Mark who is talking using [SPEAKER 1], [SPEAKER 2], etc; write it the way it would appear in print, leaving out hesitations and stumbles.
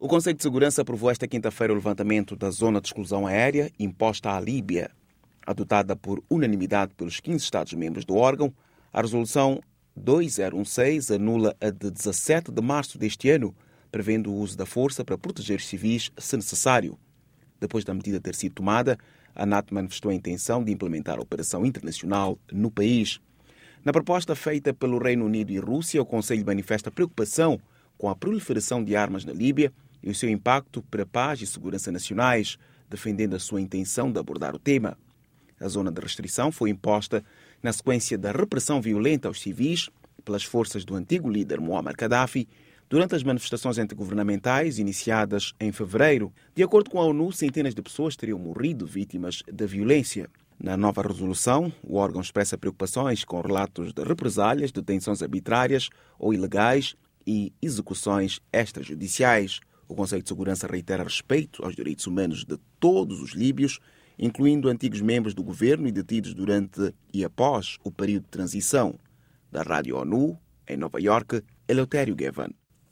[SPEAKER 1] O Conselho de Segurança aprovou esta quinta-feira o levantamento da zona de exclusão aérea imposta à Líbia. Adotada por unanimidade pelos 15 Estados-membros do órgão, a resolução 2016 anula a de 17 de março deste ano, prevendo o uso da força para proteger os civis, se necessário. Depois da medida ter sido tomada, a ANAT manifestou a intenção de implementar a operação internacional no país. Na proposta feita pelo Reino Unido e Rússia, o Conselho manifesta preocupação com a proliferação de armas na Líbia e o seu impacto para a paz e segurança nacionais, defendendo a sua intenção de abordar o tema. A zona de restrição foi imposta na sequência da repressão violenta aos civis pelas forças do antigo líder Muammar Gaddafi durante as manifestações antigovernamentais iniciadas em fevereiro. De acordo com a ONU, centenas de pessoas teriam morrido vítimas da violência. Na nova resolução, o órgão expressa preocupações com relatos de represálias, detenções arbitrárias ou ilegais e execuções extrajudiciais. O Conselho de Segurança reitera respeito aos direitos humanos de todos os líbios, incluindo antigos membros do governo e detidos durante e após o período de transição. Da Rádio ONU, em Nova Iorque, Eleutério Gavan.